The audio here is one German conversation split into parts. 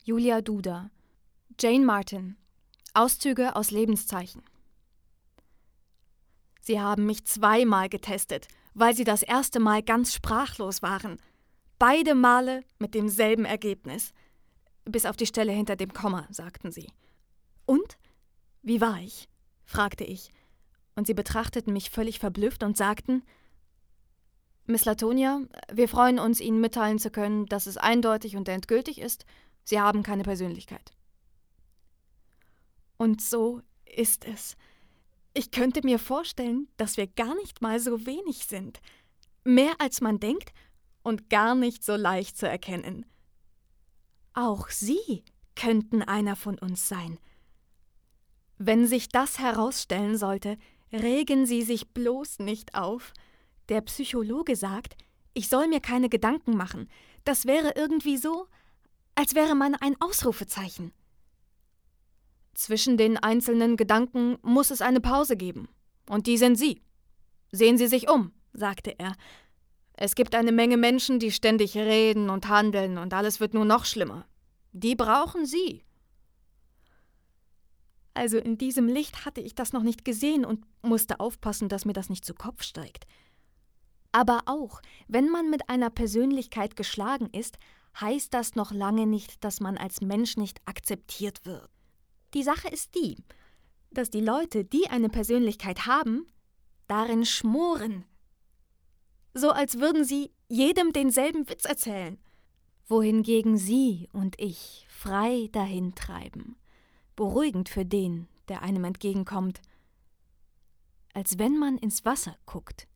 Julia Duda. Jane Martin. Auszüge aus Lebenszeichen. Sie haben mich 2-mal getestet, weil sie das erste Mal ganz sprachlos waren. Beide Male mit demselben Ergebnis. Bis auf die Stelle hinter dem Komma, sagten sie. Und? Wie war ich? Fragte ich. Und sie betrachteten mich völlig verblüfft und sagten: Miss Latonia, wir freuen uns, Ihnen mitteilen zu können, dass es eindeutig und endgültig ist, Sie haben keine Persönlichkeit. Und so ist es. Ich könnte mir vorstellen, dass wir gar nicht mal so wenig sind. Mehr als man denkt und gar nicht so leicht zu erkennen. Auch Sie könnten einer von uns sein. Wenn sich das herausstellen sollte, regen Sie sich bloß nicht auf. Der Psychologe sagt, ich soll mir keine Gedanken machen. Das wäre irgendwie so, als wäre man ein Ausrufezeichen. Zwischen den einzelnen Gedanken muss es eine Pause geben. Und die sind Sie. Sehen Sie sich um, sagte er. Es gibt eine Menge Menschen, die ständig reden und handeln und alles wird nur noch schlimmer. Die brauchen Sie. Also in diesem Licht hatte ich das noch nicht gesehen und musste aufpassen, dass mir das nicht zu Kopf steigt. Aber auch, wenn man mit einer Persönlichkeit geschlagen ist, heißt das noch lange nicht, dass man als Mensch nicht akzeptiert wird. Die Sache ist die, dass die Leute, die eine Persönlichkeit haben, darin schmoren. So als würden sie jedem denselben Witz erzählen. Wohingegen Sie und ich frei dahintreiben. Beruhigend für den, der einem entgegenkommt. Als wenn man ins Wasser guckt.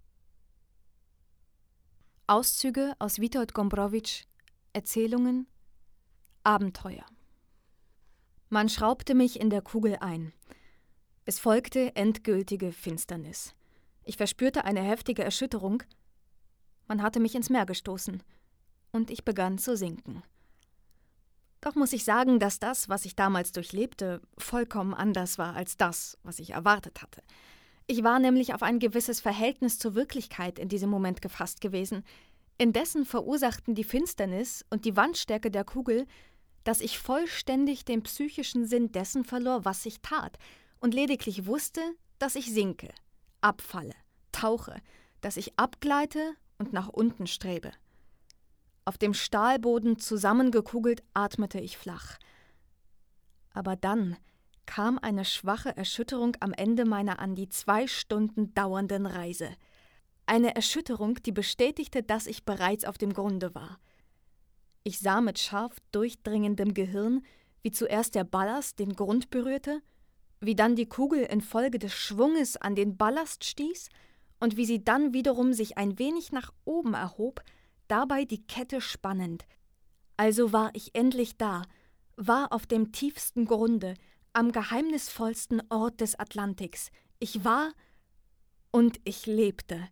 Auszüge aus Witold Gombrowicz' Erzählungen Abenteuer. Man schraubte mich in der Kugel ein. Es folgte endgültige Finsternis. Ich verspürte eine heftige Erschütterung. Man hatte mich ins Meer gestoßen. Und ich begann zu sinken. Doch muss ich sagen, dass das, was ich damals durchlebte, vollkommen anders war als das, was ich erwartet hatte. Ich war nämlich auf ein gewisses Verhältnis zur Wirklichkeit in diesem Moment gefasst gewesen. Indessen verursachten die Finsternis und die Wandstärke der Kugel, dass ich vollständig den psychischen Sinn dessen verlor, was ich tat, und lediglich wusste, dass ich sinke, abfalle, tauche, dass ich abgleite und nach unten strebe. Auf dem Stahlboden zusammengekugelt atmete ich flach. Aber dann kam eine schwache Erschütterung am Ende meiner an die 2 Stunden dauernden Reise. Eine Erschütterung, die bestätigte, dass ich bereits auf dem Grunde war. Ich sah mit scharf durchdringendem Gehirn, wie zuerst der Ballast den Grund berührte, wie dann die Kugel infolge des Schwunges an den Ballast stieß und wie sie dann wiederum sich ein wenig nach oben erhob, dabei die Kette spannend. Also war ich endlich da, war auf dem tiefsten Grunde, am geheimnisvollsten Ort des Atlantiks. Ich war und ich lebte.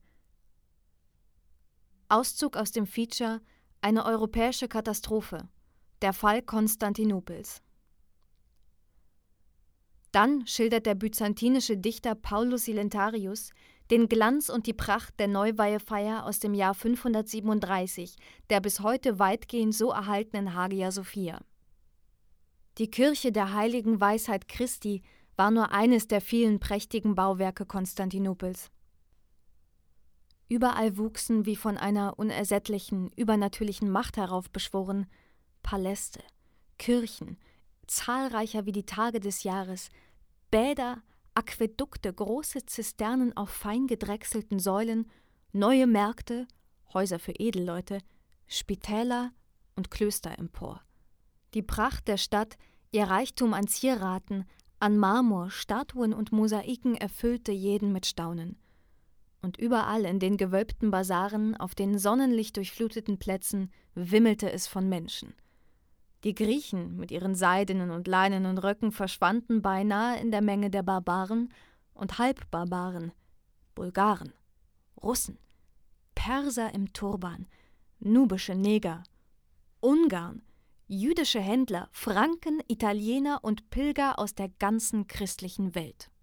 Auszug aus dem Feature »Eine europäische Katastrophe. Der Fall Konstantinopels«. Dann schildert der byzantinische Dichter Paulus Silentarius den Glanz und die Pracht der Neuweihefeier aus dem Jahr 537, der bis heute weitgehend so erhaltenen Hagia Sophia. Die Kirche der heiligen Weisheit Christi war nur eines der vielen prächtigen Bauwerke Konstantinopels. Überall wuchsen, wie von einer unersättlichen, übernatürlichen Macht heraufbeschworen, Paläste, Kirchen, zahlreicher wie die Tage des Jahres, Bäder, Aquädukte, große Zisternen auf fein gedrechselten Säulen, neue Märkte, Häuser für Edelleute, Spitäler und Klöster empor. Die Pracht der Stadt, ihr Reichtum an Zieraten, an Marmor, Statuen und Mosaiken erfüllte jeden mit Staunen. Und überall in den gewölbten Basaren, auf den sonnenlicht durchfluteten Plätzen, wimmelte es von Menschen. Die Griechen mit ihren seidenen und leinenen Röcken verschwanden beinahe in der Menge der Barbaren und Halbbarbaren, Bulgaren, Russen, Perser im Turban, nubische Neger, Ungarn, jüdische Händler, Franken, Italiener und Pilger aus der ganzen christlichen Welt.